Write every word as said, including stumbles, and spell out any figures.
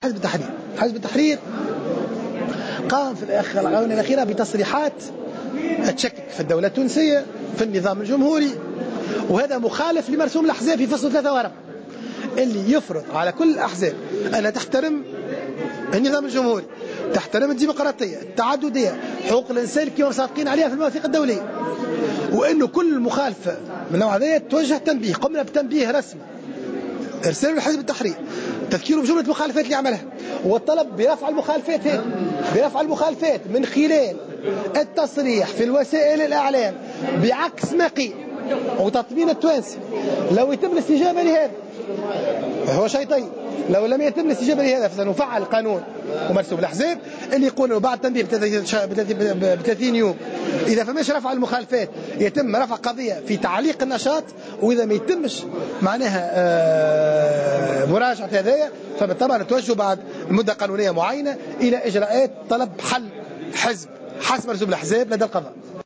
حزب التحرير. حزب التحرير قام في الآونة الأخيرة بتصريحات تشكك في الدولة التونسية في النظام الجمهوري، وهذا مخالف لمرسوم الأحزاب في فصل ثلاثة وأربعة اللي يفرض على كل الأحزاب أنها تحترم النظام الجمهوري، تحترم الديمقراطية، التعددية، حقوق الإنسان كما صادقين عليها في المواثيق الدولية، وأنه كل مخالفة من نوع هذا توجه تنبيه. قمنا بتنبيه رسمي ارسلوا لحزب التحرير تذكيره بجملة المخالفات اللي عملها، والطلب برفع المخالفات هذه برفع المخالفات من خلال التصريح في الوسائل الإعلام بعكس ما قيل وتطمين التوانسي. لو يتم الاستجابة لهذا هو شيء طيب، لو لم يتم الاستجابة لهذا فسنفعل القانون ومرسوم الأحزاب اللي يقول بعد تنبيه ب ثلاثين يوم إذا فماش رفع المخالفات يتم رفع قضية في تعليق النشاط، وإذا ما يتمش معناها مراجعة هذايا فبالطبع نتوجه بعد مدة قانونية معينة إلى إجراءات طلب حل حزب حسب مرسوم الأحزاب لدى القضاء.